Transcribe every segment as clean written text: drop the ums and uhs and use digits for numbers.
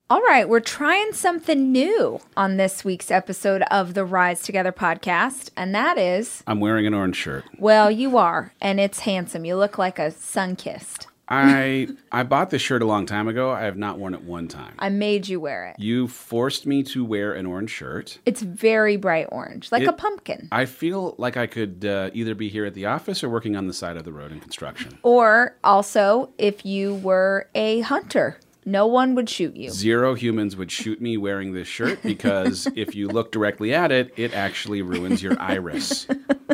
All right, we're trying something new on this week's episode of the Rise Together podcast, and that is... I'm wearing an orange shirt. Well, you are, and it's handsome. You look like a sun-kissed. I bought this shirt a long time ago. I have not worn it one time. I made you wear it. You forced me to wear an orange shirt. It's very bright orange, like a pumpkin. I feel like I could either be here at the office or working on the side of the road in construction. Or also, if you were a hunter. No one would shoot you. 0 humans would shoot me wearing this shirt because if you look directly at it, it actually ruins your iris.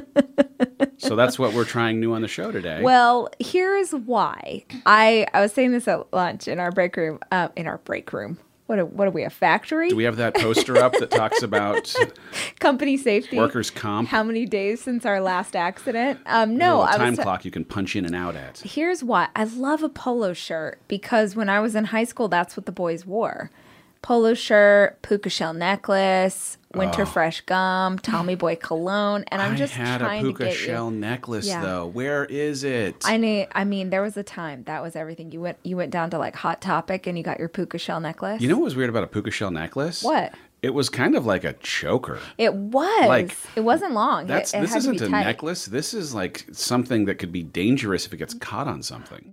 So that's what we're trying new on the show today. Well, here's why. I was saying this at lunch in our break room. What are we, a factory? Do we have that poster up that talks about company safety, workers' comp? How many days since our last accident? No, a time clock you can punch in and out at. Here's why. I love a polo shirt because when I was in high school, that's what the boys wore. Polo shirt, puka shell necklace, winter fresh gum, Tommy Boy cologne, and I'm just trying to get you. I had a puka shell necklace though. Where is it? I mean, there was a time that was everything. You went down to like Hot Topic and you got your puka shell necklace. You know what was weird about a puka shell necklace? What? It was kind of like a choker. It was. Like, it wasn't long. This isn't a necklace. This is like something that could be dangerous if it gets caught on something.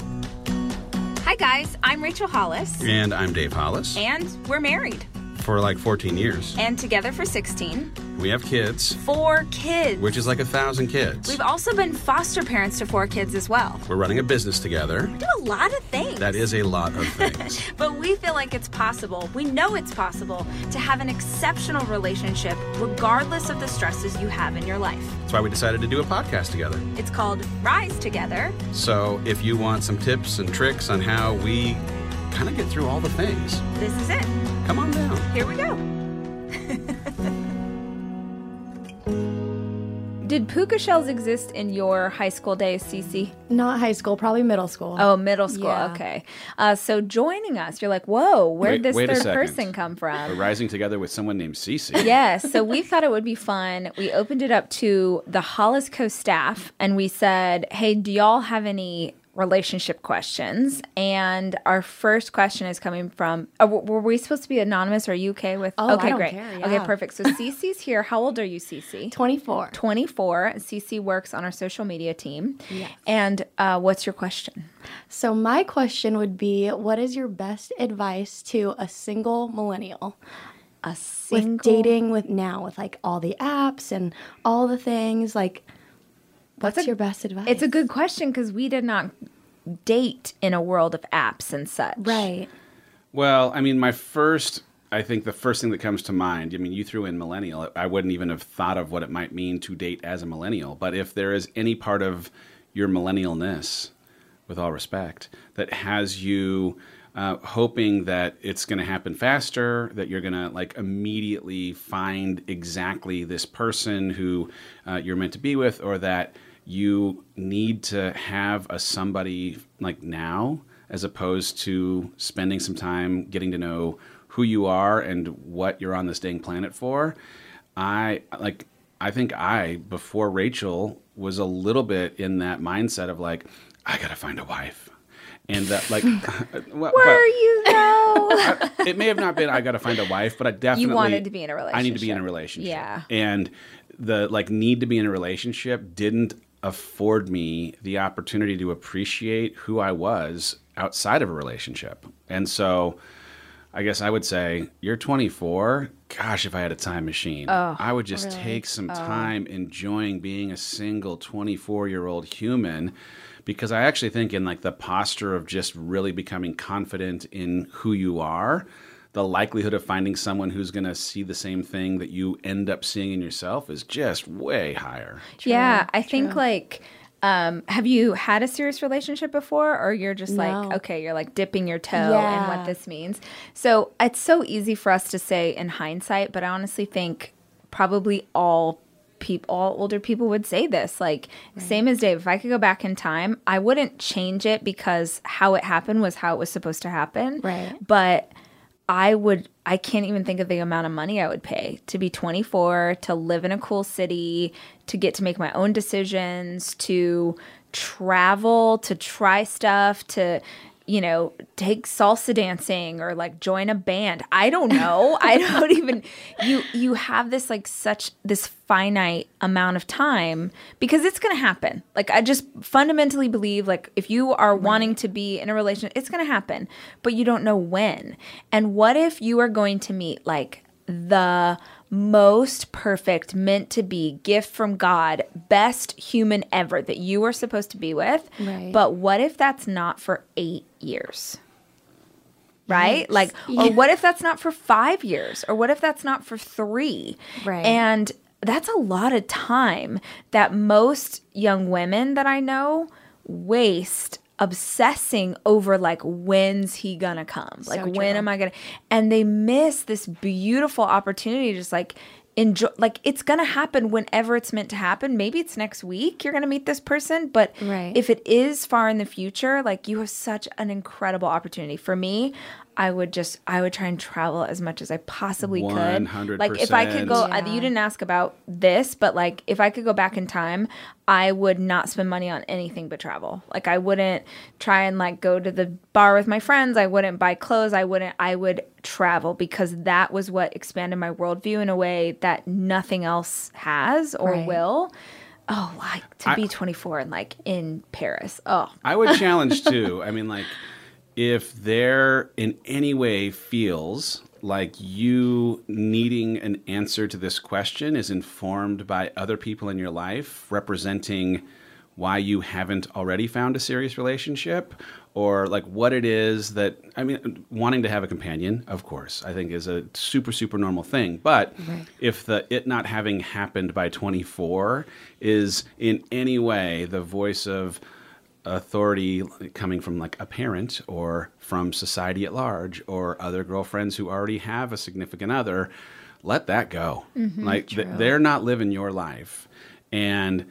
Hi guys, I'm Rachel Hollis. And I'm Dave Hollis. And we're married. For like 14 years. And together for 16. We have kids. 4 kids. Which is like 1,000 kids. We've also been foster parents to 4 kids as well. We're running a business together. We do a lot of things. That is a lot of things. But we feel like it's possible, we know it's possible, to have an exceptional relationship regardless of the stresses you have in your life. That's why we decided to do a podcast together. It's called Rise Together. So if you want some tips and tricks on how we kind of get through all the things, this is it. Come on down. Here we go. Did puka shells exist in your high school days, Cece? Not high school, probably middle school. Oh, middle school. Yeah. Okay. So joining us, you're like, whoa, where'd this wait third person come from? We're rising together with someone named Cece. Yes. So we thought it would be fun. We opened it up to the Hollis Co staff and we said, hey, do y'all have any relationship questions? And our first question is coming from, were we supposed to be anonymous? Are you okay with? Oh, okay, I don't great. care, yeah. Okay, perfect. So Cece's here. How old are you, Cece? 24. 24. Cece works on our social media team. Yes. And what's your question? So my question would be, what is your best advice to a single millennial? With dating with like all the apps and all the things, like what's your best advice? It's a good question because we did not date in a world of apps and such. Right. Well, I mean, I think the first thing that comes to mind, I mean, you threw in millennial. I wouldn't even have thought of what it might mean to date as a millennial. But if there is any part of your millennialness, with all respect, that has you hoping that it's going to happen faster, that you're going to like immediately find exactly this person who you're meant to be with, or that you need to have a somebody like now, as opposed to spending some time getting to know who you are and what you're on this dang planet for. I think before Rachel was a little bit in that mindset of like, I got to find a wife. And that, like, were you though? It may have not been I got to find a wife, but I definitely you wanted to be in a relationship. I need to be in a relationship. Yeah. And the like need to be in a relationship didn't afford me the opportunity to appreciate who I was outside of a relationship. And so I guess I would say, you're 24. Gosh, if I had a time machine, I would just take some time enjoying being a single 24-year-old human, because I actually think in like the posture of just really becoming confident in who you are, the likelihood of finding someone who's going to see the same thing that you end up seeing in yourself is just way higher. Yeah, I think like, have you had a serious relationship before, or you're just like, okay, you're like dipping your toe in what this means? So it's so easy for us to say in hindsight, but I honestly think probably all older people would say this, like same as Dave. If I could go back in time, I wouldn't change it because how it happened was how it was supposed to happen. Right. But I can't even think of the amount of money I would pay to be 24, to live in a cool city, to get to make my own decisions, to travel, to try stuff, to take salsa dancing or like join a band. I don't know. I don't even, you have this like this finite amount of time because it's going to happen. Like I just fundamentally believe like if you are wanting to be in a relationship, it's going to happen, but you don't know when. And what if you are going to meet like the most perfect, meant to be, gift from God, best human ever that you are supposed to be with. Right. But what if that's not for 8 years? Right? Yikes. Like, or what if that's not for 5 years? Or what if that's not for 3? Right. And that's a lot of time that most young women that I know waste obsessing over like when's he gonna come, like so when am I gonna, and they miss this beautiful opportunity to just like enjoy, like it's gonna happen whenever it's meant to happen. Maybe it's next week you're gonna meet this person, but if it is far in the future, like you have such an incredible opportunity. For me, I would try and travel as much as I possibly could. 100%. Like if I could go, you didn't ask about this, but like if I could go back in time, I would not spend money on anything but travel. Like I wouldn't try and like go to the bar with my friends. I wouldn't buy clothes. I would travel because that was what expanded my worldview in a way that nothing else has or will. Oh, like to be 24 and like in Paris. Oh, I would challenge too. I mean, like, if there in any way feels like you needing an answer to this question is informed by other people in your life representing why you haven't already found a serious relationship, or like what it is that, I mean, wanting to have a companion, of course, I think is a super, super normal thing. But if it not having happened by 24 is in any way the voice of authority coming from like a parent or from society at large or other girlfriends who already have a significant other, let that go. Like they're not living your life. And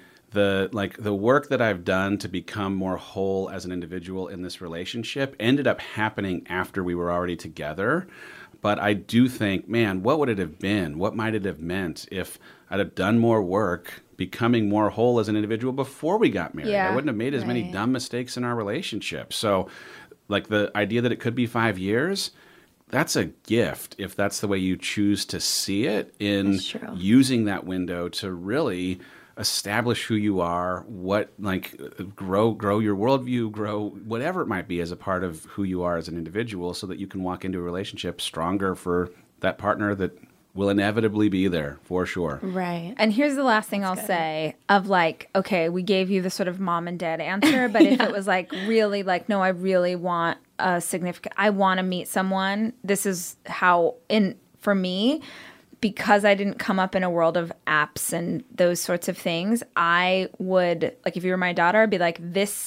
the work that I've done to become more whole as an individual in this relationship ended up happening after we were already together. But I do think, man, what would it have been? What might it have meant if I'd have done more work becoming more whole as an individual before we got married? I wouldn't have made as many dumb mistakes in our relationship. So like the idea that it could be 5 years, that's a gift if that's the way you choose to see it, in using that window to really establish who you are, what, like, grow your worldview, grow whatever it might be as a part of who you are as an individual, so that you can walk into a relationship stronger for that partner that will inevitably be there for sure. Right. And here's the last thing I'll say of like, okay, we gave you the sort of mom and dad answer, but if it was like really like, no, I really want a significant, I want to meet someone. This is how, for me, because I didn't come up in a world of apps and those sorts of things, I would, like, if you were my daughter, I'd be like,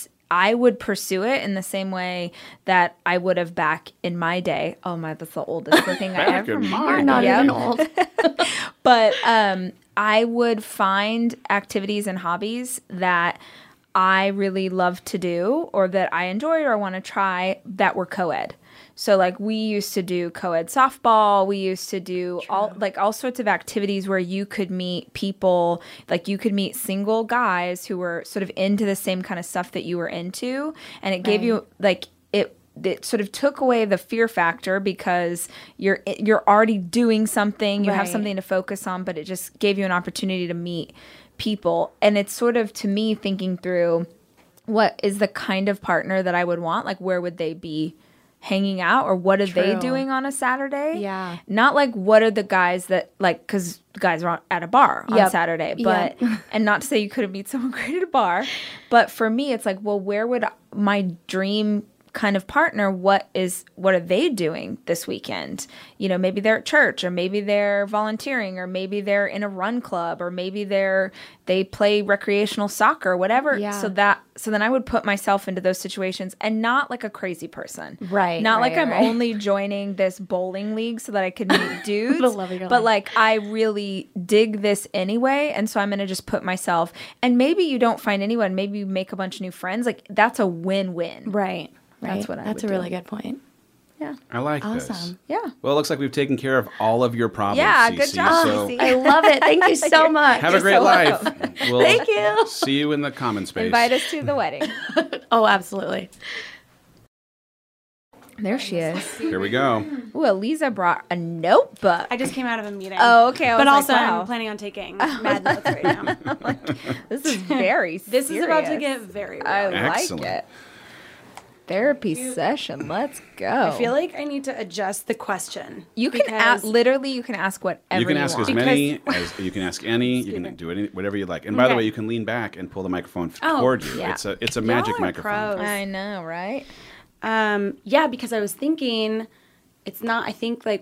I would pursue it in the same way that I would have back in my day. Oh my, that's the oldest thing I ever. You're not even old. But I would find activities and hobbies that I really love to do, or that I enjoy or want to try, that were co-ed. So like we used to do co-ed softball. We used to do all sorts of activities where you could meet people, like you could meet single guys who were sort of into the same kind of stuff that you were into. And it gave you like, it sort of took away the fear factor because you're already doing something, you have something to focus on, but it just gave you an opportunity to meet people. And it's sort of, to me, thinking through what is the kind of partner that I would want, like where would they be hanging out, or what are they doing on a Saturday? Yeah. Not like what are the guys that, like, because guys are at a bar on Saturday, but and not to say you couldn't meet someone great at a bar, but for me it's like, well, where would my dream kind of partner, what are they doing this weekend? You know, maybe they're at church, or maybe they're volunteering, or maybe they're in a run club, or maybe they play recreational soccer, whatever. Yeah. So then I would put myself into those situations, and not like a crazy person. Right. Not like I'm only joining this bowling league so that I could meet dudes. But like I really dig this anyway, and so I'm going to just put myself, and maybe you don't find anyone, maybe you make a bunch of new friends. Like that's a win-win. Right. That's what I would do. That's a really good point. Yeah. I like this. Yeah. Well, it looks like we've taken care of all of your problems. Yeah, Cece, good job. So I love it. Thank you so much. have a great life. We'll Thank you. See you in the common space. Invite us to the wedding. Oh, absolutely. There she is. Here we go. Ooh, Eliza brought a notebook. I just came out of a meeting. Oh, okay. But also, I'm planning on taking mad notes right now. This is very This is about to get very real. I Excellent. like it. Therapy session. Let's go. I feel like I need to adjust the question. You can literally you can ask whatever You can ask want. as many as you can ask any. You can do whatever you like. And by the way, you can lean back and pull the microphone toward you. yeah. It's a magic Y'all are microphone. pros. I know, right? Yeah, because I was thinking, it's not. I think like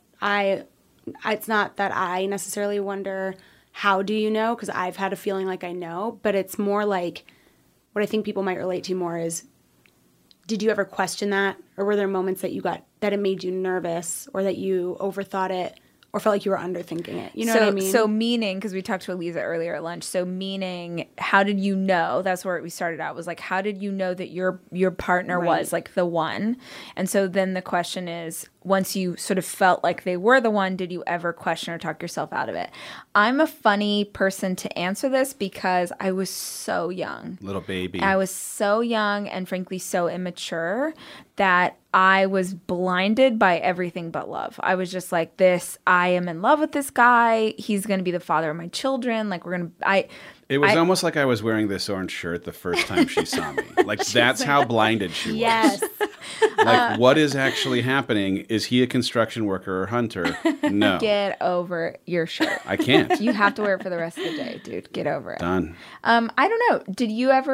it's not that I necessarily wonder how do you know, because I've had a feeling like I know, but it's more like what I think people might relate to more is, did you ever question that, or were there moments that it made you nervous, or that you overthought it, or felt like you were underthinking it? You know what I mean? So meaning, because we talked to Eliza earlier at lunch, so meaning, how did you know? That's where we started out, was like, how did you know that your partner was like the one? And so then the question is, once you sort of felt like they were the one, did you ever question or talk yourself out of it? I'm a funny person to answer this because I was so young. Little baby. I was so young and frankly so immature that I was blinded by everything but love. I was just like, I am in love with this guy. He's going to be the father of my children. Like It was almost like I was wearing this orange shirt the first time she saw me. Like, that's how blinded she was. yes. Like, what is actually happening? Is he a construction worker or hunter? No. Get over your shirt. I can't. You have to wear it for the rest of the day, dude. Get over it. Done. I don't know. Did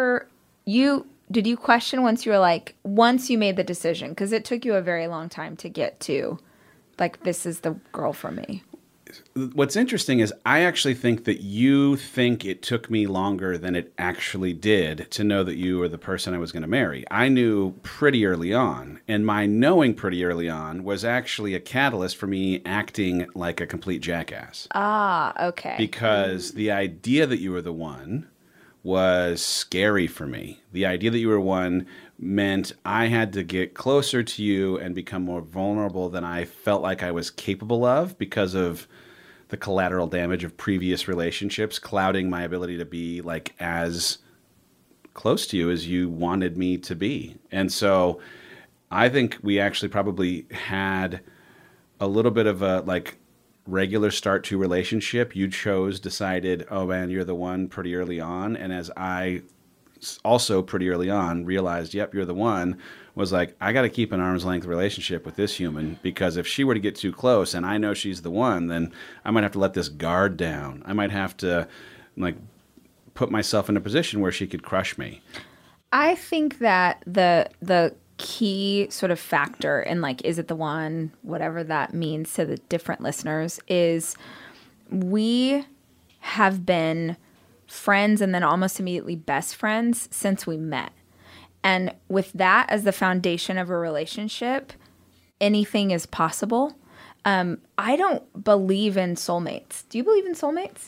you question once you made the decision? Because it took you a very long time to get to, like, this is the girl for me. What's interesting is I actually think that you think it took me longer than it actually did to know that you were the person I was going to marry. I knew pretty early on, and my knowing pretty early on was actually a catalyst for me acting like a complete jackass. Ah, okay. Because the idea that you were the one was scary for me. The idea that you were one meant I had to get closer to you and become more vulnerable than I felt like I was capable of because of the collateral damage of previous relationships clouding my ability to be like as close to you as you wanted me to be. And so I think we actually probably had a little bit of a like regular start to relationship. You decided, oh man, you're the one pretty early on. And as I also pretty early on realized, yep, you're the one, was like, I got to keep an arm's length relationship with this human, because if she were to get too close and I know she's the one, then I might have to let this guard down. I might have to like put myself in a position where she could crush me. I think that the key sort of factor in like, is it the one, whatever that means to the different listeners, is we have been friends and then almost immediately best friends since we met. And with that as the foundation of a relationship, anything is possible. I don't believe in soulmates. Do you believe in soulmates?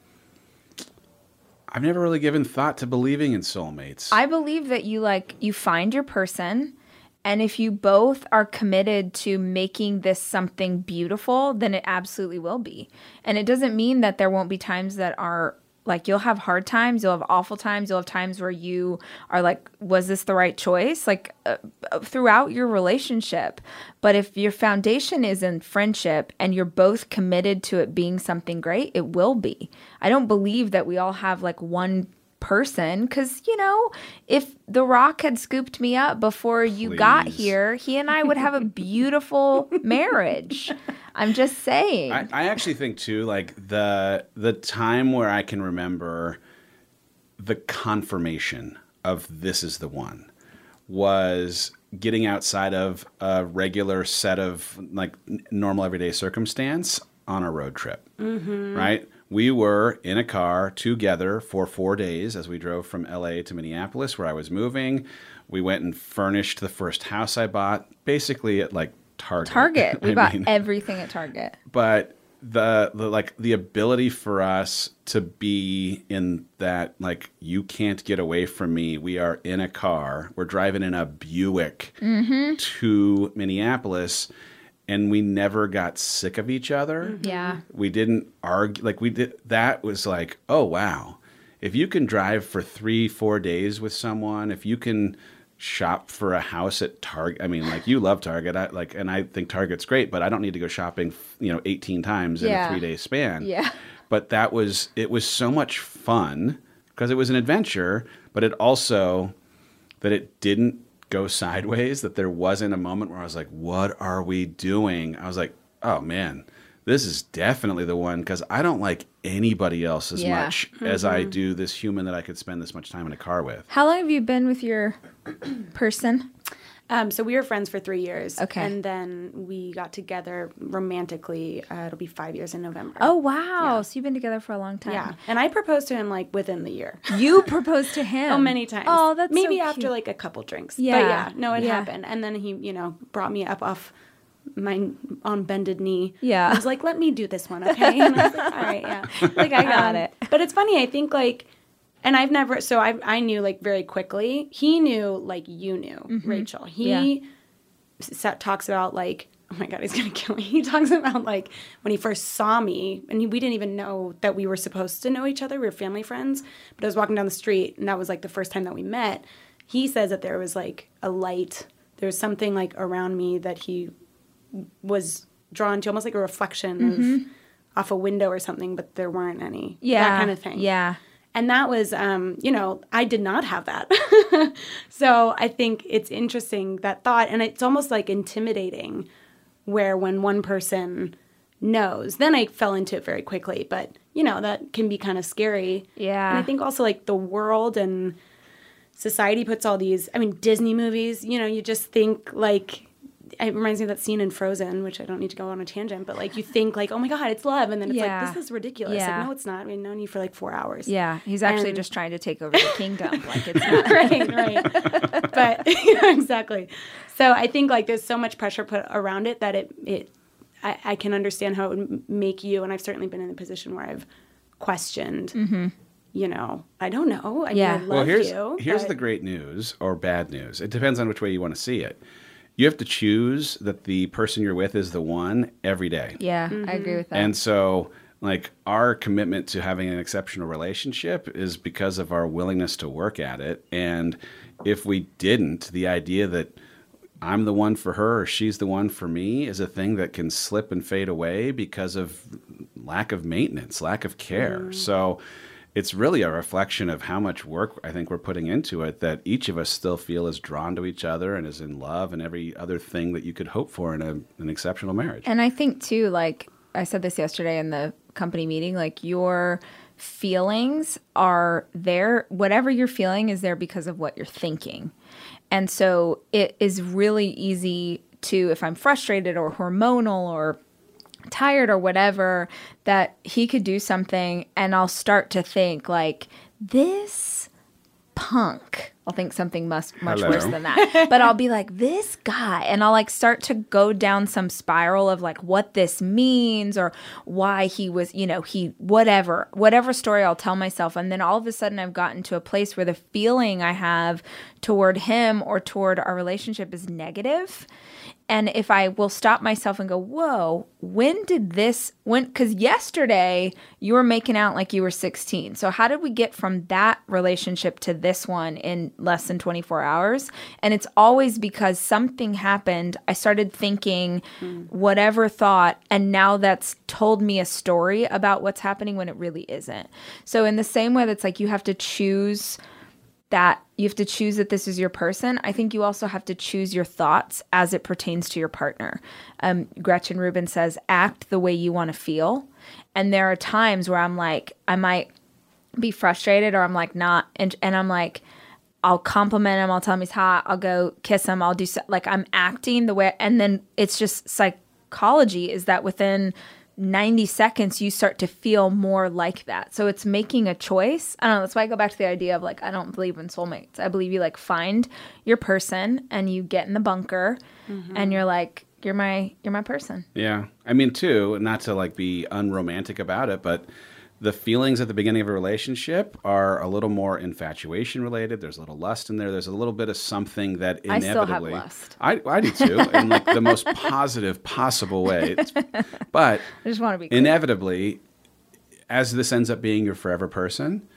I've never really given thought to believing in soulmates. I believe that you find your person, and if you both are committed to making this something beautiful, then it absolutely will be. And it doesn't mean that there won't be times that are like, you'll have hard times, you'll have awful times, you'll have times where you are like, was this the right choice? Like throughout your relationship. But if your foundation is in friendship and you're both committed to it being something great, it will be. I don't believe that we all have like one person, because, you know, if The Rock had scooped me up before you got here, he and I would have a beautiful marriage. I'm just saying. I actually think too, like the time where I can remember the confirmation of this is the one was getting outside of a regular set of like normal everyday circumstance on a road trip, right? We were in a car together for 4 days as we drove from LA to Minneapolis, where I was moving. We went and furnished the first house I bought, basically at like Target. We bought everything at Target. But the ability for us to be in that, like, you can't get away from me. We are in a car. We're driving in a Buick to Minneapolis. And we never got sick of each other. Yeah. We didn't argue. Like, we did. That was like, oh, wow. If you can drive for 3-4 days with someone, if you can shop for a house at Target. I mean, like, you love Target. And I think Target's great, but I don't need to go shopping, 18 times in a 3-day span. Yeah. But it was so much fun because it was an adventure, but it also, that it didn't go sideways, that there wasn't a moment where I was like, what are we doing? I was like, oh man, this is definitely the one, because I don't like anybody else as much as I do this human that I could spend this much time in a car with. How long have you been with your person? So we were friends for 3 years. Okay. And then we got together romantically. It'll be 5 years in November. Oh, wow. Yeah. So you've been together for a long time. Yeah. And I proposed to him like within the year. You proposed to him? Oh, many times. Oh, that's Maybe so after cute. like a couple drinks. Yeah. But yeah, no, it happened. And then he, brought me up off my on bended knee. Yeah. I was like, let me do this one, okay? And I was like, all right, yeah. Like, I got it. But it's funny, I think like, and I've never, so I knew like very quickly. He knew like you knew, Rachel. He talks about like, oh my God, he's going to kill me. He talks about like when he first saw me, and we didn't even know that we were supposed to know each other. We were family friends. But I was walking down the street, and that was like the first time that we met. He says that there was like a light. There was something like around me that he was drawn to, almost like a reflection of off a window or something, but there weren't any. Yeah. That kind of thing. Yeah. And that was, I did not have that. So I think it's interesting, that thought. And it's almost like intimidating, where when one person knows, then I fell into it very quickly. But, that can be kind of scary. Yeah. And I think also like the world and society puts all these, Disney movies, you just think like, it reminds me of that scene in Frozen, which I don't need to go on a tangent, but like you think like, oh my God, it's love. And then it's like, this is ridiculous. Yeah. Like, no, it's not. We've known you for like 4 hours. Yeah. He's actually just trying to take over the kingdom. Like, it's not. right. But exactly. So I think like there's so much pressure put around it that I can understand how it would make you, and I've certainly been in a position where I've questioned, I don't know. I love you. Here's the great news or bad news. It depends on which way you want to see it. You have to choose that the person you're with is the one every day. Yeah, I agree with that. And so, like, our commitment to having an exceptional relationship is because of our willingness to work at it. And if we didn't, the idea that I'm the one for her or she's the one for me is a thing that can slip and fade away because of lack of maintenance, lack of care. So it's really a reflection of how much work I think we're putting into it, that each of us still feel is drawn to each other and is in love and every other thing that you could hope for in an exceptional marriage. And I think too, like I said this yesterday in the company meeting, like your feelings are there. Whatever you're feeling is there because of what you're thinking. And so it is really easy to, if I'm frustrated or hormonal or tired or whatever, that he could do something and I'll start to think like, this punk. I'll think something much worse than that. But I'll be like, this guy. And I'll like start to go down some spiral of like what this means or why he was, whatever story I'll tell myself. And then all of a sudden I've gotten to a place where the feeling I have toward him or toward our relationship is negative. And if I will stop myself and go, whoa, because yesterday you were making out like you were 16. So how did we get from that relationship to this one in less than 24 hours? And it's always because something happened. I started thinking whatever thought, and now that's told me a story about what's happening when it really isn't. So in the same way that's like you have to choose that this is your person, I think you also have to choose your thoughts as it pertains to your partner. Gretchen Rubin says, act the way you want to feel. And there are times where I'm like, I might be frustrated or I'm like not, and I'm like, I'll compliment him, I'll tell him he's hot, I'll go kiss him, I'll do like I'm acting the way, and then it's just psychology is that within 90 seconds, you start to feel more like that. So it's making a choice. I don't know. That's why I go back to the idea of like, I don't believe in soulmates. I believe you like find your person and you get in the bunker and you're like, you're my person. Yeah. I mean, too, not to like be unromantic about it, but the feelings at the beginning of a relationship are a little more infatuation related. There's a little lust in there. There's a little bit of something that inevitably... I still have lust. I do too, in like the most positive possible way. But I just want to be clear. Inevitably, as this ends up being your forever person,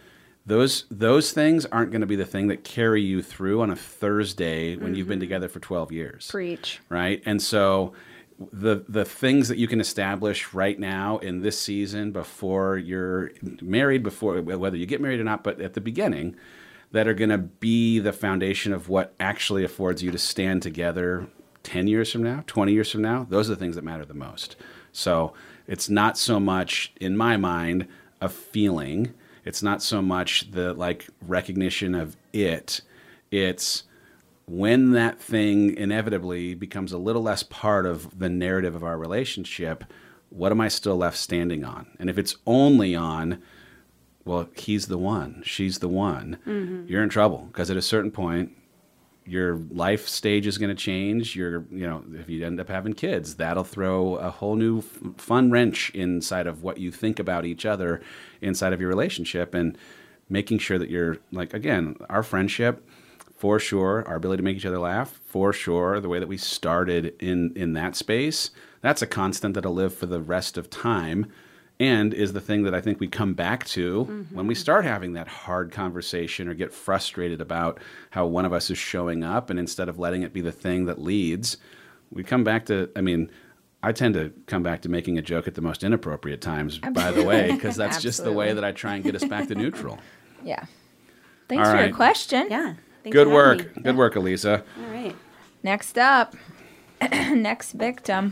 those things aren't going to be the thing that carry you through on a Thursday when you've been together for 12 years. Preach. Right? And so the things that you can establish right now in this season before you're married, before whether you get married or not, but at the beginning, that are going to be the foundation of what actually affords you to stand together 10 years from now, 20 years from now, those are the things that matter the most. So it's not so much, in my mind, a feeling. It's not so much the recognition of it. It's when that thing inevitably becomes a little less part of the narrative of our relationship, what am I still left standing on? And if it's only on, well, he's the one, she's the one, you're in trouble. Because at a certain point, your life stage is going to change. If you end up having kids, that'll throw a whole new fun wrench inside of what you think about each other inside of your relationship, and making sure that you're again, our friendship, for sure, our ability to make each other laugh, for sure, the way that we started in that space, that's a constant that'll live for the rest of time, and is the thing that I think we come back to when we start having that hard conversation or get frustrated about how one of us is showing up, and instead of letting it be the thing that leads, we come back to, I tend to come back to making a joke at the most inappropriate times, by the way, because that's just the way that I try and get us back to neutral. Yeah. Thanks for your question. Yeah. Good work. Good work, Elisa. All right. Next up, next victim.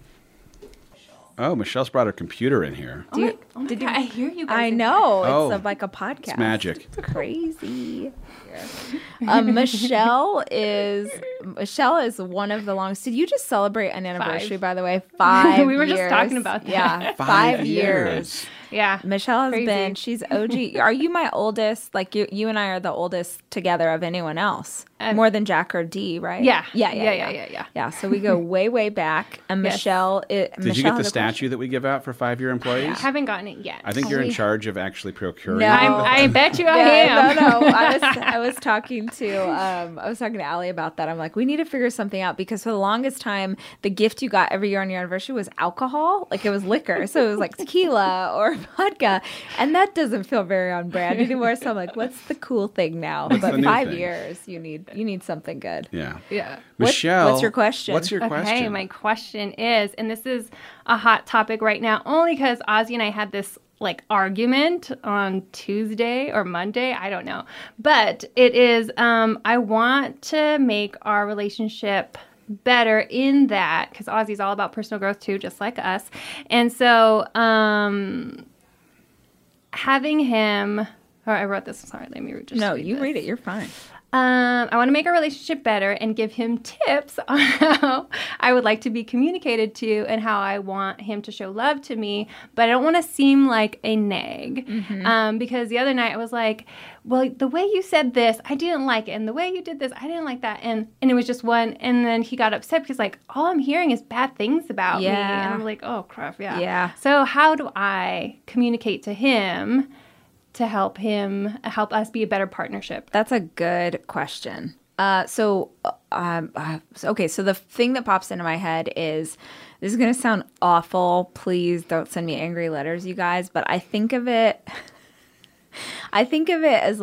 Oh, Michelle's brought her computer in here. Did you? I hear you guys. I know. Oh, it's like a podcast. It's magic. It's crazy. Michelle is one of the longest. Did you just celebrate an anniversary, by the way? 5 years. We were just talking about that. Yeah, 5 years. Yeah. Michelle has she's OG. Are you my oldest? You and I are the oldest together of anyone else. More than Jack or Dee, right? Yeah. Yeah. Yeah, so we go way, way back. And Michelle... Did you get the statue that we give out for 5-year employees? I haven't gotten it yet. I think you're in charge of actually procuring No. it. I bet you I am. No. I was talking to Allie about that. I'm like, we need to figure something out, because for the longest time, the gift you got every year on your anniversary was alcohol. It was liquor. So it was like tequila or vodka. And that doesn't feel very on brand anymore. So I'm like, what's the cool thing now? What's But the new 5 thing? years, you need something good. Yeah. Yeah. Michelle. What's your question? Okay, my question is, and this is a hot topic right now, only because Ozzy and I had this argument on Tuesday or Monday, I don't know. But it is, I want to make our relationship better in that, because Ozzy's all about personal growth too, just like us. And so having him, I wrote this, sorry, let me just read it, you're fine. I want to make our relationship better and give him tips on how I would like to be communicated to and how I want him to show love to me, but I don't want to seem like a nag. Because the other night I was like, well, the way you said this, I didn't like it, and the way you did this, I didn't like that, and it was just one, and then he got upset because all I'm hearing is bad things about me, and I'm like, oh crap, yeah. So how do So communicate to him to help us be a better partnership? That's a good question. So the thing that pops into my head is, this is going to sound awful. Please don't send me angry letters, you guys. But I think of it as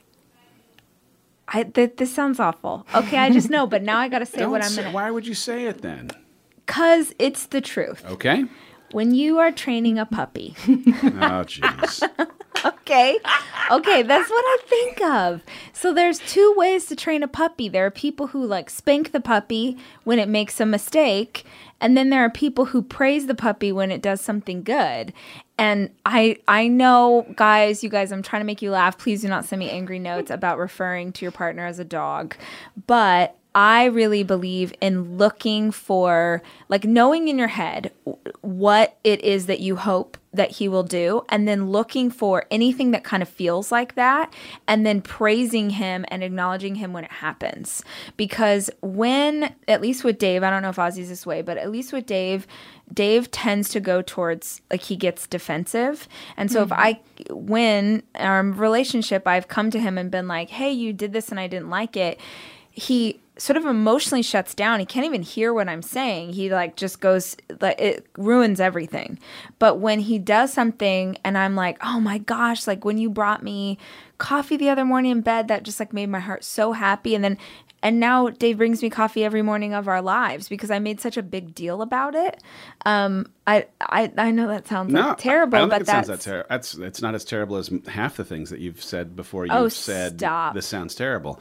this sounds awful. Okay, I just know, but now I got to say what I'm going to. Why would you say it then? 'Cause it's the truth. Okay. When you are training a puppy. Oh, jeez. Okay, that's what I think of. So there's 2 ways to train a puppy. There are people who spank the puppy when it makes a mistake, and then there are people who praise the puppy when it does something good. And I know, guys, I'm trying to make you laugh. Please do not send me angry notes about referring to your partner as a dog. But I really believe in looking for, knowing in your head what it is that you hope that he will do, and then looking for anything that kind of feels like that, and then praising him and acknowledging him when it happens. Because at least with Dave, I don't know if Ozzy's this way, but at least with Dave tends to go towards, he gets defensive. And so when our relationship, I've come to him and been like, hey, you did this and I didn't like it. He sort of emotionally shuts down. He can't even hear what I'm saying. He like just goes, like, it ruins everything. But when he does something and I'm like, oh my gosh, like when you brought me coffee the other morning in bed, that just like made my heart so happy. And now Dave brings me coffee every morning of our lives because I made such a big deal about it. I know that sounds like terrible, I don't but think it sounds that terrible. It's not as terrible as half the things that you've said before. You've said stop. This sounds terrible.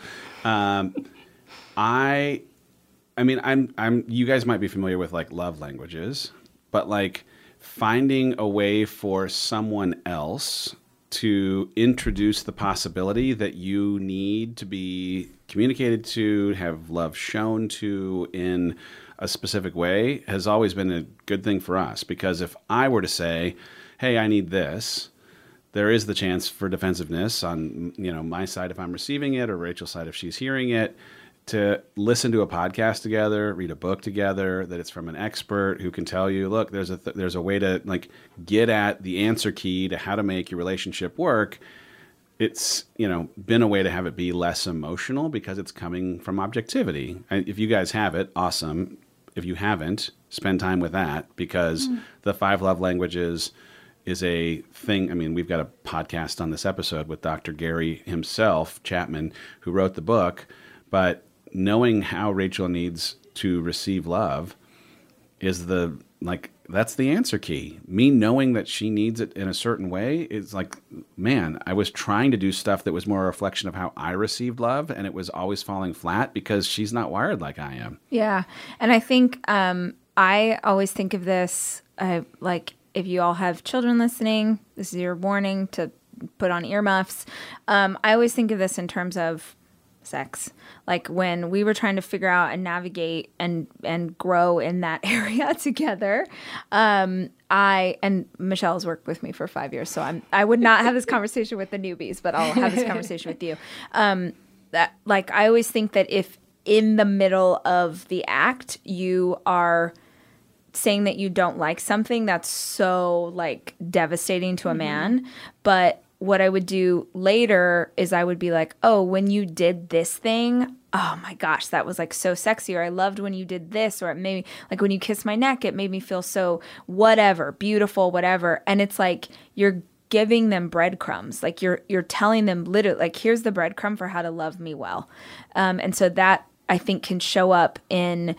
I mean, I'm. You guys might be familiar with like love languages, but like finding a way for someone else to introduce the possibility that you need to be communicated to, have love shown to in a specific way has always been a good thing for us. Because if I were to say, hey, I need this, there is the chance for defensiveness on, my side if I'm receiving it, or Rachel's side if she's hearing it, to listen to a podcast together, read a book together, that it's from an expert who can tell you, look, there's a way to like get at the answer key to how to make your relationship work. It's, been a way to have it be less emotional because it's coming from objectivity. And if you guys have it, awesome. If you haven't, spend time with that, because the 5 love languages is a thing. I mean, we've got a podcast on this episode with Dr. Gary himself, Chapman, who wrote the book, but knowing how Rachel needs to receive love is that's the answer key. Me knowing that she needs it in a certain way is like, man, I was trying to do stuff that was more a reflection of how I received love, and it was always falling flat because she's not wired like I am. Yeah. And I think I always think of this, like if you all have children listening, this is your warning to put on earmuffs. I always think of this in terms of sex. Like when we were trying to figure out and navigate and grow in that area together, and Michelle's worked with me for 5 years, so I would not have this conversation with the newbies, but I'll have this conversation with you. That like I always think that if in the middle of the act you are saying that you don't like something, that's so like devastating to a man, but what I would do later is I would be like, oh, when you did this thing, oh my gosh, that was like so sexy. Or I loved when you did this, or it made me, like when you kissed my neck, it made me feel so whatever, beautiful, whatever. And it's like you're giving them breadcrumbs. Like you're telling them literally, like, here's the breadcrumb for how to love me well. And so that I think can show up in,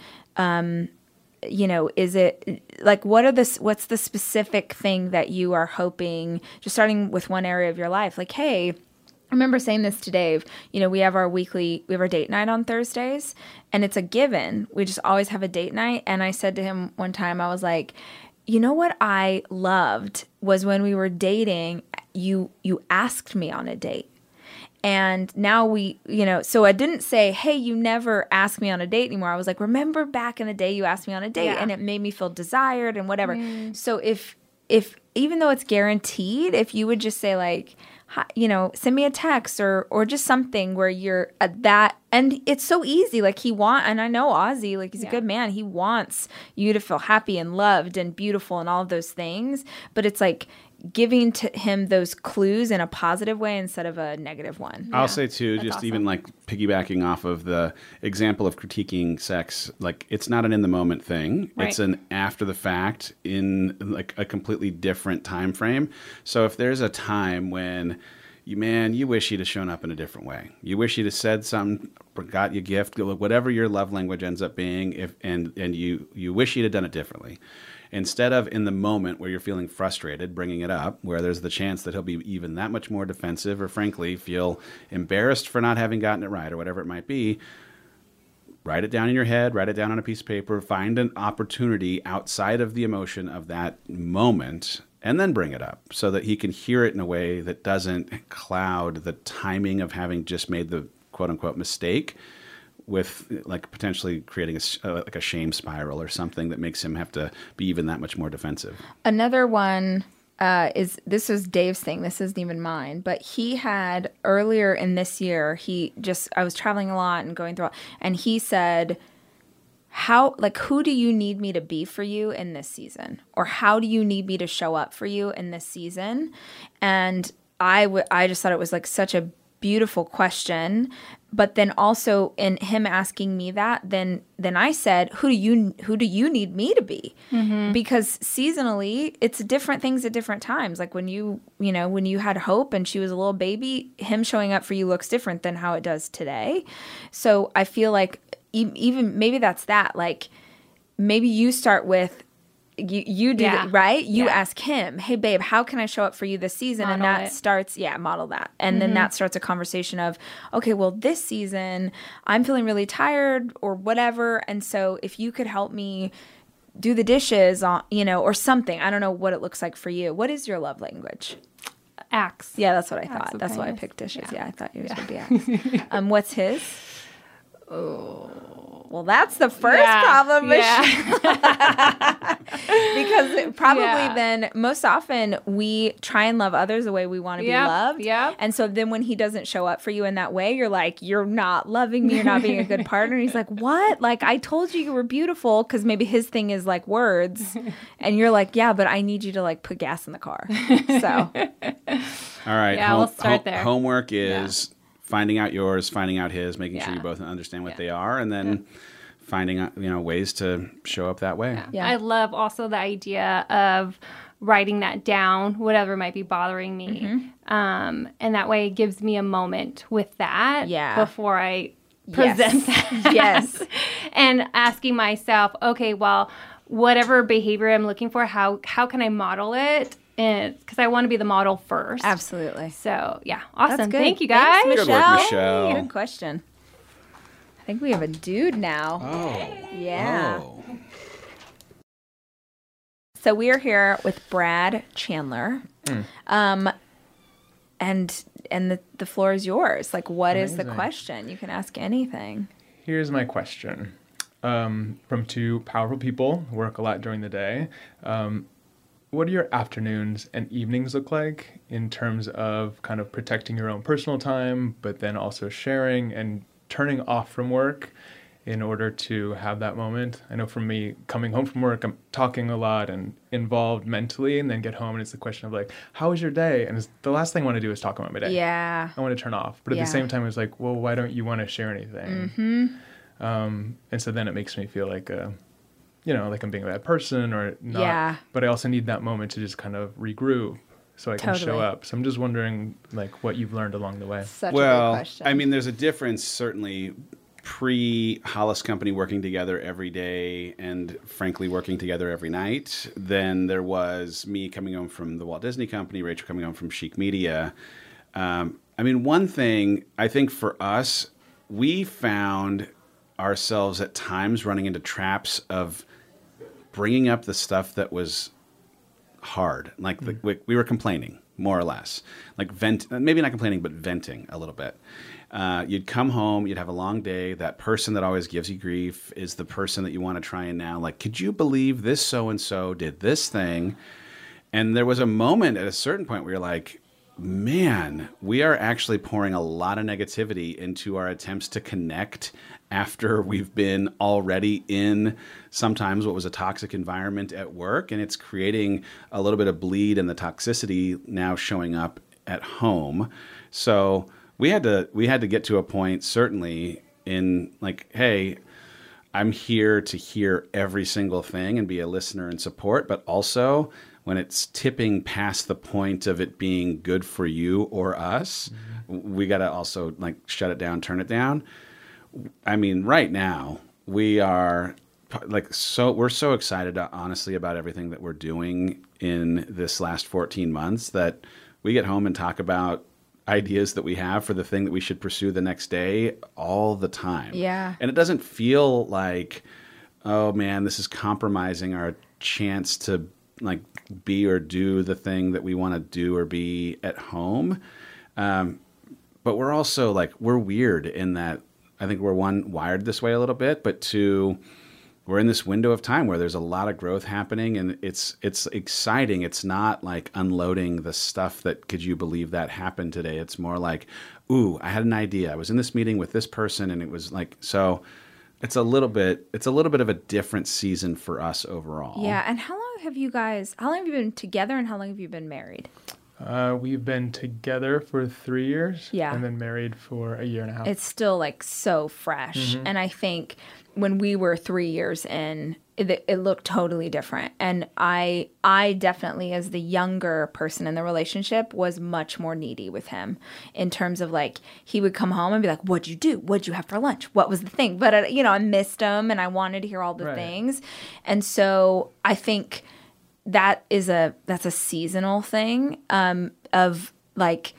is it like, what's the specific thing that you are hoping, just starting with one area of your life? Like, hey, I remember saying this to Dave, we have our date night on Thursdays, and it's a given. We just always have a date night. And I said to him one time, I was like, what I loved was when we were dating, you asked me on a date. And now so I didn't say, hey, you never ask me on a date anymore. I was like, remember back in the day you asked me on a date, and it made me feel desired and whatever. So if even though it's guaranteed, if you would just say like, send me a text or just something where you're at that, and it's so easy. Like and I know Ozzy, like he's a good man. He wants you to feel happy and loved and beautiful and all of those things. But it's like giving to him those clues in a positive way instead of a negative one. I'll say too, That's just awesome. Even like piggybacking off of the example of critiquing sex, like it's not an in the moment thing. Right. It's an after the fact in like a completely different time frame. So if there's a time when you wish you'd have shown up in a different way. You wish you'd have said something, got you a gift, whatever your love language ends up being, and you wish you'd have done it differently. Instead of in the moment where you're feeling frustrated, bringing it up, where there's the chance that he'll be even that much more defensive or frankly feel embarrassed for not having gotten it right or whatever it might be, write it down in your head, write it down on a piece of paper, find an opportunity outside of the emotion of that moment, and then bring it up so that he can hear it in a way that doesn't cloud the timing of having just made the quote-unquote mistake, with like potentially creating a shame spiral or something that makes him have to be even that much more defensive. Another one this was Dave's thing. This isn't even mine, but he had earlier in this year, I was traveling a lot and going through, and he said, who do you need me to be for you in this season? Or how do you need me to show up for you in this season? And I just thought it was like such a beautiful question, But then also in him asking me that, then I said, who do you need me to be? Because seasonally, it's different things at different times. Like when you had Hope and she was a little baby, him showing up for you looks different than how it does today. So I feel like even maybe that's that. Like maybe you start with, you do it, right? You ask him, hey, babe, how can I show up for you this season? Model and that starts, model that. And then that starts a conversation of, okay, well, this season I'm feeling really tired or whatever. And so if you could help me do the dishes, or something. I don't know what it looks like for you. What is your love language? Acts. Yeah, that's what I thought. That's why I picked dishes. Yeah, I thought yours would be acts. What's his? Oh. Well, that's the first problem, Michelle. Because probably then most often we try and love others the way we want to be loved. Yep. And so then when he doesn't show up for you in that way, you're like, you're not loving me. You're not being a good partner. And he's like, what? Like, I told you were beautiful, because maybe his thing is like words. And you're like, yeah, but I need you to like put gas in the car. So. All right. Yeah, we'll start there. Homework is finding out yours, finding out his, making sure you both understand what they are, and then finding out, ways to show up that way. Yeah. I love also the idea of writing that down, whatever might be bothering me. And that way it gives me a moment with that before I present that. Yes. And asking myself, okay, well, whatever behavior I'm looking for, how can I model it? Because I want to be the model first. Absolutely. So, awesome. That's good. Thank you, guys. Thanks, Good work, Michelle. Good question. I think we have a dude now. Oh. Yeah. Oh. So we are here with Brad Chandler. And the floor is yours. Like, what is the question? You can ask anything. Here's my question. From two powerful people who work a lot during the day. What do your afternoons and evenings look like in terms of kind of protecting your own personal time, but then also sharing and turning off from work in order to have that moment? I know for me, coming home from work, I'm talking a lot and involved mentally, and then get home and it's the question of like, how was your day? And the last thing I want to do is talk about my day. Yeah. I want to turn off. But at the same time, it's like, well, why don't you want to share anything? And so then it makes me feel like like I'm being a bad person or not. Yeah. But I also need that moment to just kind of regroup so I can show up. So I'm just wondering, like, what you've learned along the way. Such a good question. I mean, there's a difference, certainly, pre-Hollis Company working together every day and, frankly, working together every night. Then there was me coming home from the Walt Disney Company, Rachel coming home from Chic Media. I mean, one thing, I think for us, we found ourselves at times running into traps of bringing up the stuff that was hard. Like we were complaining, more or less. Like maybe not complaining, but venting a little bit. You'd come home, you'd have a long day. That person that always gives you grief is the person that you want to try and now, like, could you believe this so-and-so did this thing? And there was a moment at a certain point where you're like, man, we are actually pouring a lot of negativity into our attempts to connect after we've been already in sometimes what was a toxic environment at work, and it's creating a little bit of bleed and the toxicity now showing up at home. So we had to get to a point, certainly, in like, hey, I'm here to hear every single thing and be a listener and support, but also when it's tipping past the point of it being good for you or us, we got to also like shut it down, turn it down. I mean, right now we are we're so excited, honestly, about everything that we're doing in this last 14 months that we get home and talk about ideas that we have for the thing that we should pursue the next day all the time. Yeah. And it doesn't feel like, oh man, this is compromising our chance to like be or do the thing that we want to do or be at home. But we're also like, we're weird in that I think we're wired this way a little bit, but two, we're in this window of time where there's a lot of growth happening and it's exciting. It's not like unloading the stuff that could you believe that happened today. It's more like, ooh, I had an idea. I was in this meeting with this person and it was like, so it's a little bit of a different season for us overall. Yeah. And how long have you been together and how long have you been married? We've been together for 3 years. Yeah. And then married for a year and a half. It's still like so fresh. And I think when we were 3 years in, it looked totally different. And I definitely, as the younger person in the relationship, was much more needy with him in terms of like, he would come home and be like, what'd you do? What'd you have for lunch? What was the thing? But, I missed him and I wanted to hear all the things. And so I think that's a seasonal thing of like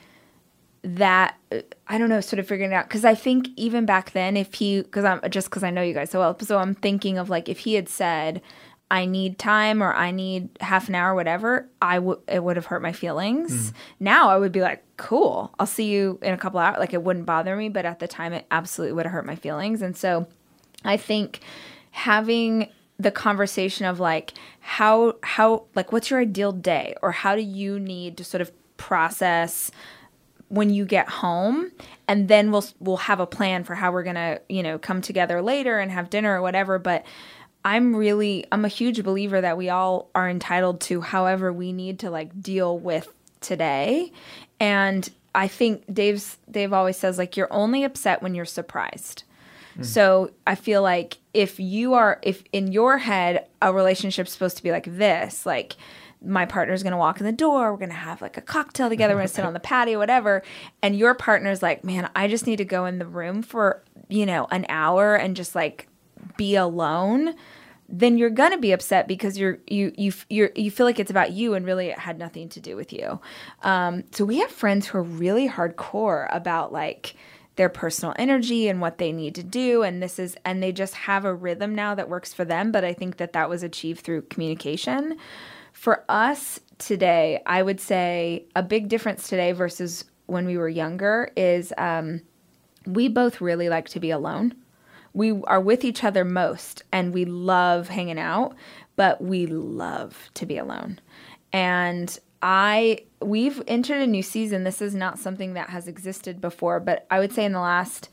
that. I don't know, sort of figuring it out. Because I think even back then, because I know you guys so well, so I'm thinking of like if he had said, I need time or I need half an hour, whatever, it would have hurt my feelings. Now I would be like, cool, I'll see you in a couple hours. Like it wouldn't bother me, but at the time it absolutely would have hurt my feelings. And so I think having the conversation of like how like what's your ideal day, or how do you need to sort of process when you get home, and then we'll have a plan for how we're gonna come together later and have dinner or whatever. But I'm a huge believer that we all are entitled to however we need to like deal with today. And I think Dave always says like you're only upset when you're surprised. So I feel like if in your head a relationship's supposed to be like this, like my partner's going to walk in the door, we're going to have like a cocktail together, we're going to sit on the patio, whatever, and your partner's like, man, I just need to go in the room for, an hour and just like be alone, then you're going to be upset because you feel like it's about you and really it had nothing to do with you. So we have friends who are really hardcore about like their personal energy and what they need to do. And they just have a rhythm now that works for them. But I think that was achieved through communication. For us today, I would say a big difference today versus when we were younger is we both really like to be alone. We are with each other most and we love hanging out, but we love to be alone. And we've entered a new season. This is not something that has existed before, but I would say in the last,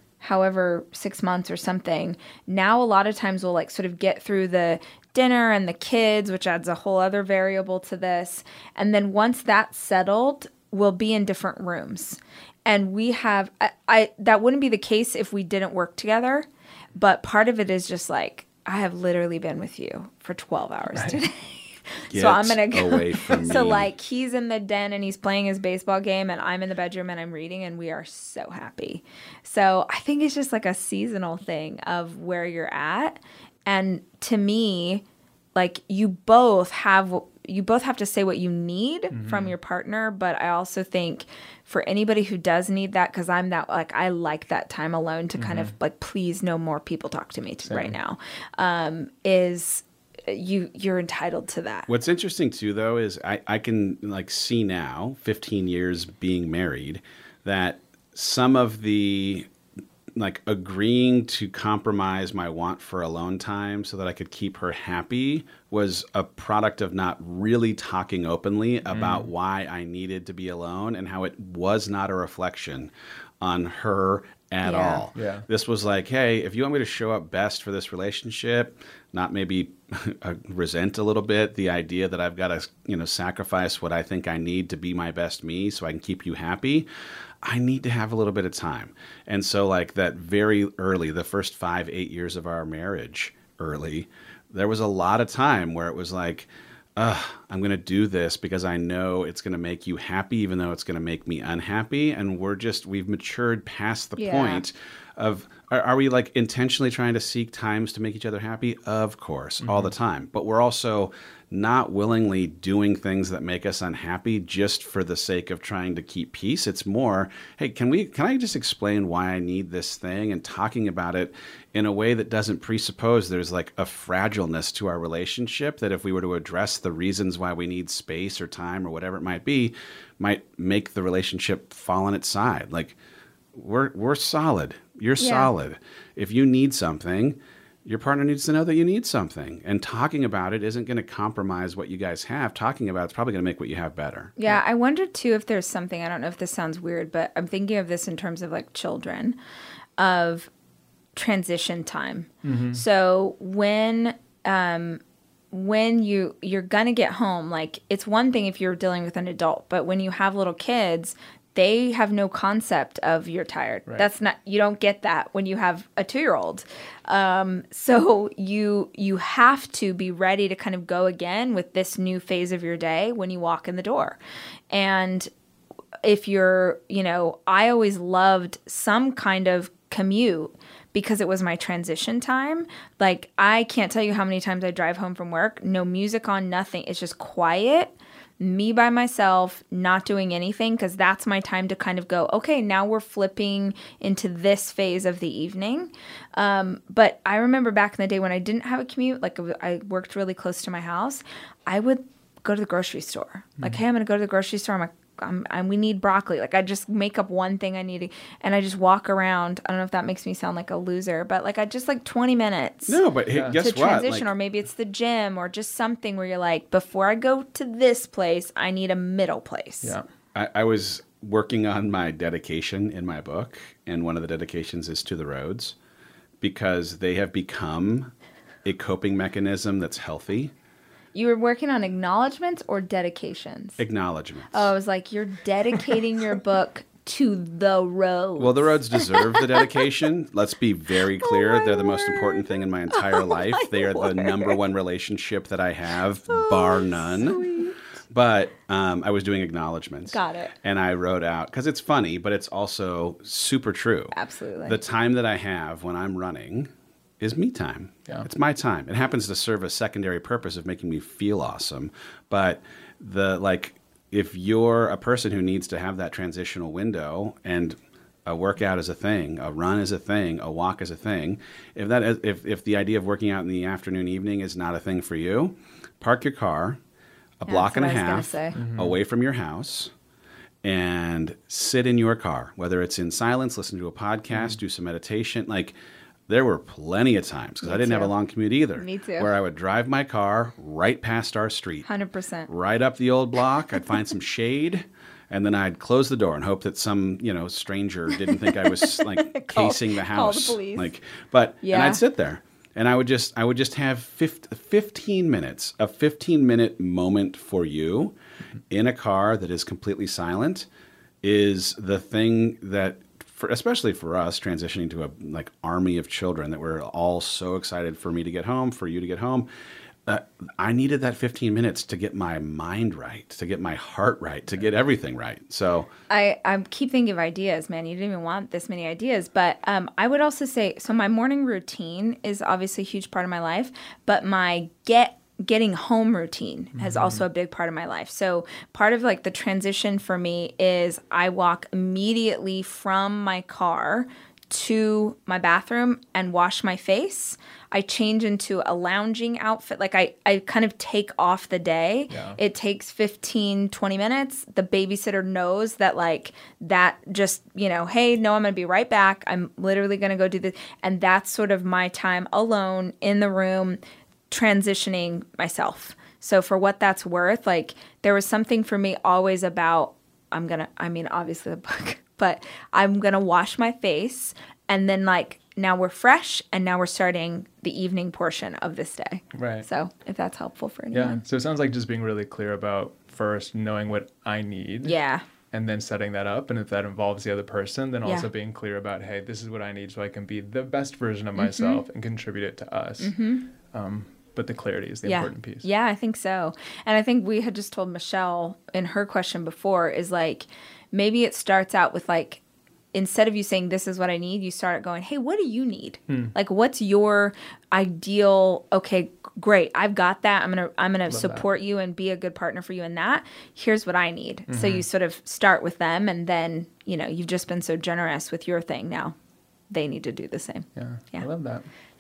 6 months or something, now a lot of times we'll like sort of get through the dinner and the kids, which adds a whole other variable to this. And then once that's settled, we'll be in different rooms. And we have, that wouldn't be the case if we didn't work together. But part of it is just like, I have literally been with you for 12 hours today. So I'm going to go away from me. So like he's in the den and he's playing his baseball game and I'm in the bedroom and I'm reading and we are so happy. So I think it's just like a seasonal thing of where you're at. And to me, like you both have to say what you need from your partner. But I also think for anybody who does need that, because I'm that, like, I like that time alone to kind of like, please no more people talk to me right now, is you're entitled to that. What's interesting too, though, is I can like see now, 15 years being married, that some of the like agreeing to compromise my want for alone time so that I could keep her happy was a product of not really talking openly about why I needed to be alone and how it was not a reflection on her at all. Yeah. This was like, hey, if you want me to show up best for this relationship, not maybe resent a little bit the idea that I've got to, sacrifice what I think I need to be my best me so I can keep you happy, I need to have a little bit of time. And so like that very early, the first 5-8 years of our marriage early, there was a lot of time where it was like, I'm going to do this because I know it's going to make you happy, even though it's going to make me unhappy. And we've matured past the point of, are we like intentionally trying to seek times to make each other happy? Of course, all the time. But we're also not willingly doing things that make us unhappy just for the sake of trying to keep peace. It's more, hey, can I just explain why I need this thing, and talking about it in a way that doesn't presuppose there's like a fragileness to our relationship, that if we were to address the reasons why we need space or time or whatever it might be, might make the relationship fall on its side. Like we're solid. You're solid. If you need something, your partner needs to know that you need something. And talking about it isn't going to compromise what you guys have. Talking about it's probably going to make what you have better. Yeah, I wonder, too, if there's something, I don't know if this sounds weird, but I'm thinking of this in terms of, like, children, of transition time. So when when you're gonna get home, like it's one thing if you're dealing with an adult, but when you have little kids, they have no concept of you're tired. Right. That's not, you don't get that when you have a 2-year-old. So you have to be ready to kind of go again with this new phase of your day when you walk in the door. And if you're, I always loved some kind of commute because it was my transition time. Like, I can't tell you how many times I drive home from work, no music on, nothing. It's just quiet, me by myself, not doing anything, because that's my time to kind of go, okay, now we're flipping into this phase of the evening. But I remember back in the day when I didn't have a commute, like I worked really close to my house, I would go to the grocery store. Like, hey, I'm going to go to the grocery store. We need broccoli. Like, I just make up one thing I need, and I just walk around. I don't know if that makes me sound like a loser, but like I just 20 minutes. No, but hey, guess to what? Transition, or maybe it's the gym, or just something where you're like, before I go to this place, I need a middle place. Yeah, I was working on my dedication in my book, and one of the dedications is to the roads, because they have become a coping mechanism that's healthy. You were working on acknowledgments or dedications? Acknowledgments. Oh, I was like, you're dedicating your book to the roads. Well, the roads deserve the dedication. Let's be very clear. They're the most important thing in my entire life. They are the number one relationship that I have, bar none. Sweet. But I was doing acknowledgments. Got it. And I wrote out, because it's funny, but it's also super true. Absolutely. The time that I have when I'm running is me time. Yeah. It's my time. It happens to serve a secondary purpose of making me feel awesome. But if you're a person who needs to have that transitional window, and a workout is a thing, a run is a thing, a walk is a thing, if the idea of working out in the afternoon, evening is not a thing for you, park your car a block and a half away from your house and sit in your car, whether it's in silence, listen to a podcast, do some meditation. There were plenty of times, because I didn't have a long commute either. Me too. Where I would drive my car right past our street. 100%. Right up the old block. I'd find some shade, and then I'd close the door and hope that some, stranger didn't think I was casing the house. Call the police. And I'd sit there, and I would just have 15 minutes, a 15-minute moment for you in a car that is completely silent is the thing that, especially for us transitioning to a army of children that we're all so excited for me to get home, for you to get home. I needed that 15 minutes to get my mind right, to get my heart right, to get everything right. So I keep thinking of ideas, man. You didn't even want this many ideas. But I would also say, so my morning routine is obviously a huge part of my life, but my getting home routine has also a big part of my life. So part of the transition for me is I walk immediately from my car to my bathroom and wash my face. I change into a lounging outfit. I kind of take off the day. Yeah. It takes 15, 20 minutes. The babysitter knows that that just, hey, no, I'm going to be right back. I'm literally going to go do this. And that's sort of my time alone in the room, transitioning myself. So for what that's worth, there was something for me always about, obviously the book, but I'm going to wash my face, and then now we're fresh, and now we're starting the evening portion of this day. Right. So if that's helpful for anyone. Yeah. So it sounds like just being really clear about first knowing what I need. Yeah. And then setting that up. And if that involves the other person, then also being clear about, hey, this is what I need so I can be the best version of myself and contribute it to us. But the clarity is the important piece. Yeah, I think so. And I think we had just told Michelle in her question before is maybe it starts out with instead of you saying, this is what I need, you start going, hey, what do you need? What's your ideal? Okay, great. I've got that. I'm going to support you and be a good partner for you in that. Here's what I need. So you sort of start with them, and then, you've just been so generous with your thing. Now they need to do the same. Yeah. I love that.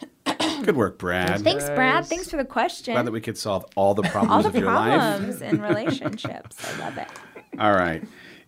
Good work, Brad. Thanks, Brad. Thanks for the question. Glad that we could solve all the problems of your life. All the problems in relationships. I love it. All right.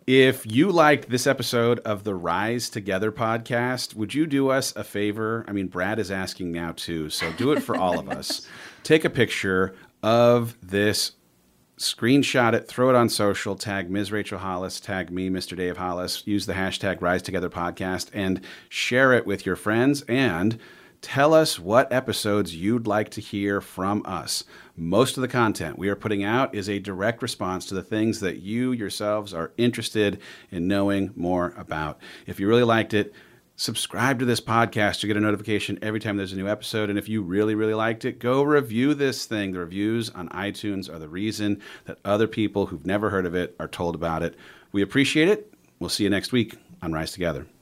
If you liked this episode of the Rise Together podcast, would you do us a favor? Brad is asking now too, so do it for all of us. Take a picture of this, screenshot it, throw it on social, tag Ms. Rachel Hollis, tag me, Mr. Dave Hollis, use the hashtag Rise Together podcast, and share it with your friends, and Tell us what episodes you'd like to hear from us. Most of the content we are putting out is a direct response to the things that you yourselves are interested in knowing more about. If you really liked it, subscribe to this podcast to get a notification every time there's a new episode. And if you really, really liked it, go review this thing. The reviews on iTunes are the reason that other people who've never heard of it are told about it. We appreciate it. We'll see you next week on Rise Together.